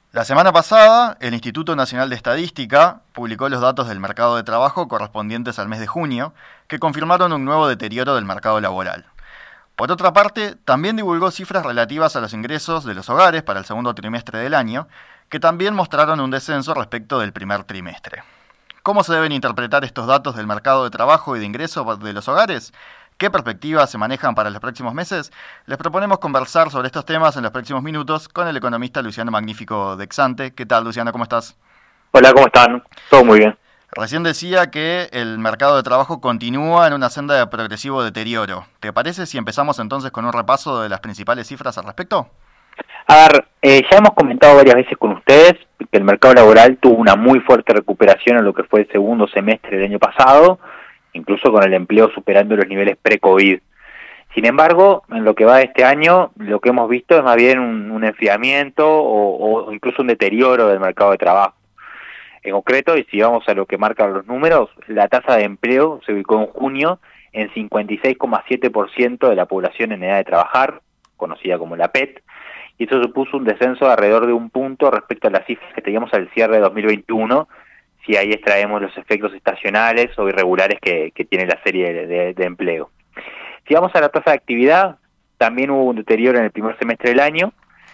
La semana pasada, el Instituto Nacional de Estadística publicó los datos del mercado de trabajo correspondientes al mes de junio, que confirmaron un nuevo deterioro del mercado laboral. Por otra parte, también divulgó cifras relativas a los ingresos de los hogares para el segundo trimestre del año, que también mostraron un descenso respecto del primer trimestre. ¿Cómo se deben interpretar estos datos del mercado de trabajo y de ingresos de los hogares? ¿Qué perspectivas se manejan para los próximos meses? Les proponemos conversar sobre estos temas en los próximos minutos con el economista Luciano Magnífico de Exante. ¿Qué tal, Luciano? ¿Cómo estás? Hola, ¿cómo están? Todo muy bien. Recién decía que el mercado de trabajo continúa en una senda de progresivo deterioro. ¿Te parece si empezamos entonces con un repaso de las principales cifras al respecto? A ver, ya hemos comentado varias veces con ustedes que el mercado laboral tuvo una muy fuerte recuperación en lo que fue el segundo semestre del año pasado, incluso con el empleo superando los niveles pre-COVID. Sin embargo, en lo que va de este año, lo que hemos visto es más bien un enfriamiento o incluso un deterioro del mercado de trabajo. En concreto, y si vamos a lo que marcan los números, la tasa de empleo se ubicó en junio en 56,7% de la población en edad de trabajar, conocida como la PET, y eso supuso un descenso de alrededor de un punto respecto a las cifras que teníamos al cierre de 2021, si ahí extraemos los efectos estacionales o irregulares que tiene la serie de empleo. Si vamos a la tasa de actividad, también hubo un deterioro en el primer semestre del año.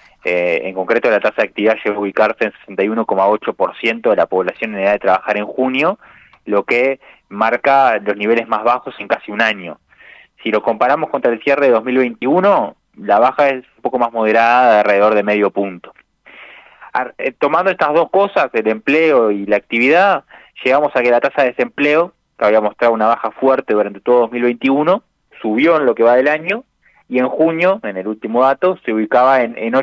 En concreto, la tasa de actividad llegó a ubicarse en 61,8% de la población en edad de trabajar en junio, lo que marca los niveles más bajos en casi un año. Si lo comparamos contra el cierre de 2021, la baja es un poco más moderada, de alrededor de medio punto. Tomando estas dos cosas, el empleo y la actividad, llegamos a que la tasa de desempleo, que había mostrado una baja fuerte durante todo 2021, subió en lo que va del año, y en junio, en el último dato, se ubicaba en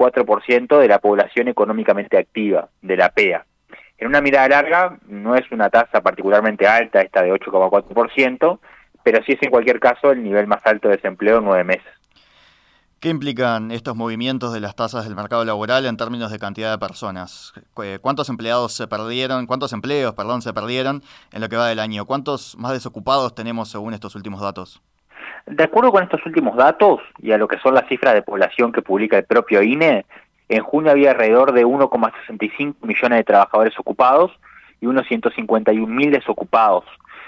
8,4% de la población económicamente activa, de la PEA. En una mirada larga, no es una tasa particularmente alta esta de 8,4%, pero sí es en cualquier caso el nivel más alto de desempleo en 9 meses. ¿Qué implican estos movimientos de las tasas del mercado laboral en términos de cantidad de personas? ¿Cuántos empleos se perdieron, cuántos empleos, perdón, se perdieron en lo que va del año? ¿Cuántos más desocupados tenemos según estos últimos datos? De acuerdo con estos últimos datos y a lo que son las cifras de población que publica el propio INE, en junio había alrededor de 1,65 millones de trabajadores ocupados y unos 151.000 desocupados.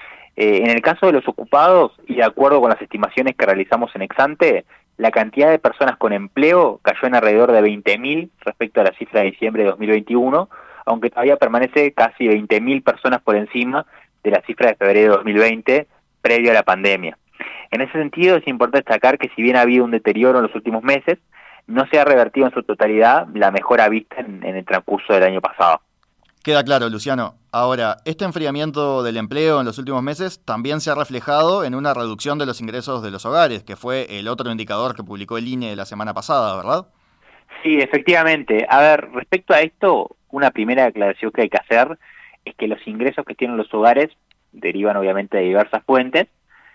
En el caso de los ocupados, y de acuerdo con las estimaciones que realizamos en Exante, la cantidad de personas con empleo cayó en alrededor de 20.000 respecto a la cifra de diciembre de 2021, aunque todavía permanece casi 20.000 personas por encima de la cifra de febrero de 2020, previo a la pandemia. En ese sentido, es importante destacar que si bien ha habido un deterioro en los últimos meses, no se ha revertido en su totalidad la mejora vista en el transcurso del año pasado. Queda claro, Luciano. Ahora, este enfriamiento del empleo en los últimos meses también se ha reflejado en una reducción de los ingresos de los hogares, que fue el otro indicador que publicó el INE la semana pasada, ¿verdad? Sí, efectivamente. A ver, respecto a esto, una primera aclaración que hay que hacer es que los ingresos que tienen los hogares derivan obviamente de diversas fuentes,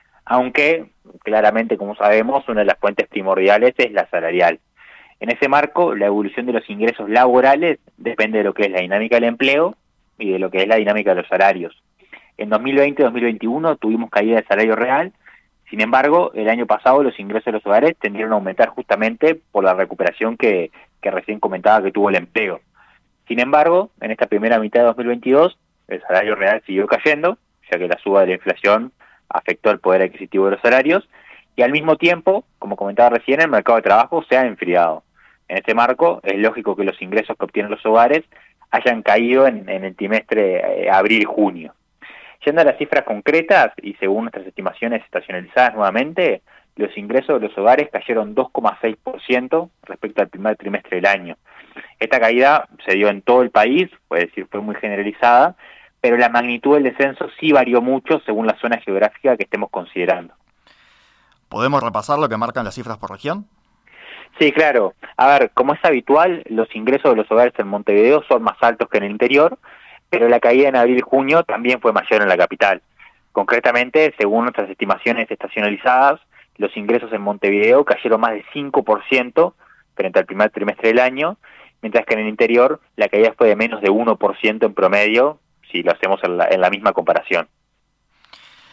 aunque claramente, como sabemos, una de las fuentes primordiales es la salarial. En ese marco, la evolución de los ingresos laborales depende de lo que es la dinámica del empleo y de lo que es la dinámica de los salarios. En 2020-2021 tuvimos caída del salario real, sin embargo, el año pasado los ingresos de los hogares tendieron a aumentar justamente por la recuperación que recién comentaba que tuvo el empleo. Sin embargo, en esta primera mitad de 2022, el salario real siguió cayendo, ya que la suba de la inflación afectó el poder adquisitivo de los salarios, y al mismo tiempo, como comentaba recién, el mercado de trabajo se ha enfriado. En este marco, es lógico que los ingresos que obtienen los hogares hayan caído en el trimestre abril-junio. Yendo a las cifras concretas, y según nuestras estimaciones estacionalizadas nuevamente, los ingresos de los hogares cayeron 2,6% respecto al primer trimestre del año. Esta caída se dio en todo el país, puede decir fue muy generalizada, pero la magnitud del descenso sí varió mucho según la zona geográfica que estemos considerando. ¿Podemos repasar lo que marcan las cifras por región? Sí, claro. A ver, como es habitual, los ingresos de los hogares en Montevideo son más altos que en el interior, pero la caída en abril y junio también fue mayor en la capital. Concretamente, según nuestras estimaciones estacionalizadas, los ingresos en Montevideo cayeron más de 5% frente al primer trimestre del año, mientras que en el interior la caída fue de menos de 1% en promedio, si lo hacemos en la misma comparación.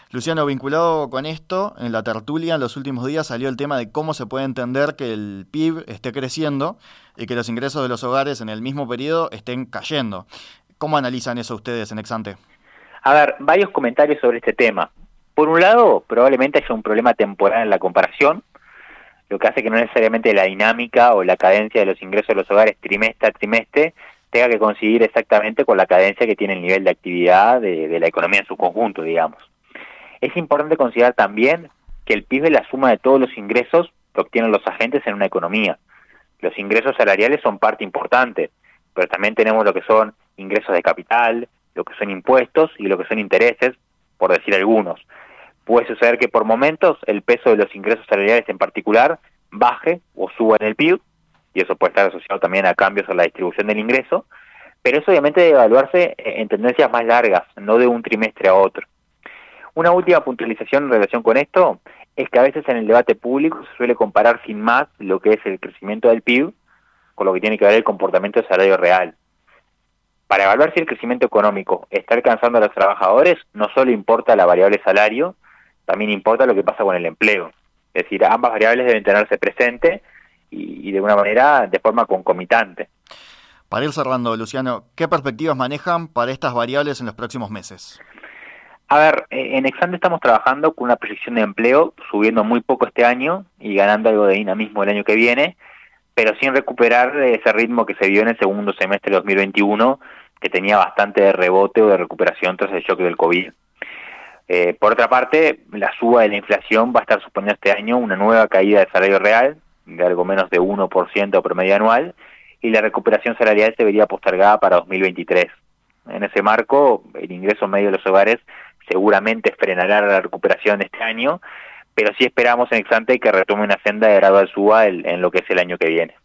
Luciano, vinculado con esto, en la tertulia en los últimos días salió el tema de cómo se puede entender que el PIB esté creciendo y que los ingresos de los hogares en el mismo periodo estén cayendo. ¿Cómo analizan eso ustedes en Exante? A ver, varios comentarios sobre este tema. Por un lado, probablemente haya un problema temporal en la comparación, lo que hace que no necesariamente la dinámica o la cadencia de los ingresos de los hogares trimestre a trimestre tenga que coincidir exactamente con la cadencia que tiene el nivel de actividad de la economía en su conjunto, digamos. Es importante considerar también que el PIB es la suma de todos los ingresos que obtienen los agentes en una economía. Los ingresos salariales son parte importante, pero también tenemos lo que son ingresos de capital, lo que son impuestos y lo que son intereses, por decir algunos. Puede suceder que por momentos el peso de los ingresos salariales en particular baje o suba en el PIB, y eso puede estar asociado también a cambios en la distribución del ingreso, pero eso obviamente debe evaluarse en tendencias más largas, no de un trimestre a otro. Una última puntualización en relación con esto es que a veces en el debate público se suele comparar sin más lo que es el crecimiento del PIB con lo que tiene que ver el comportamiento del salario real. Para evaluar si el crecimiento económico está alcanzando a los trabajadores, no solo importa la variable salario, también importa lo que pasa con el empleo. Es decir, ambas variables deben tenerse presente y de una manera, de forma concomitante. Para ir cerrando, Luciano, ¿qué perspectivas manejan para estas variables en los próximos meses? A ver, en Exante estamos trabajando con una proyección de empleo subiendo muy poco este año y ganando algo de dinamismo el año que viene, pero sin recuperar ese ritmo que se vio en el segundo semestre de 2021, que tenía bastante de rebote o de recuperación tras el shock del COVID. Por otra parte, la suba de la inflación va a estar suponiendo este año una nueva caída del salario real, de algo menos de 1% promedio anual, y la recuperación salarial se vería postergada para 2023. En ese marco, el ingreso medio de los hogares seguramente frenará la recuperación de este año, pero sí esperamos en Exante que retome una senda de gradual suba en lo que es el año que viene.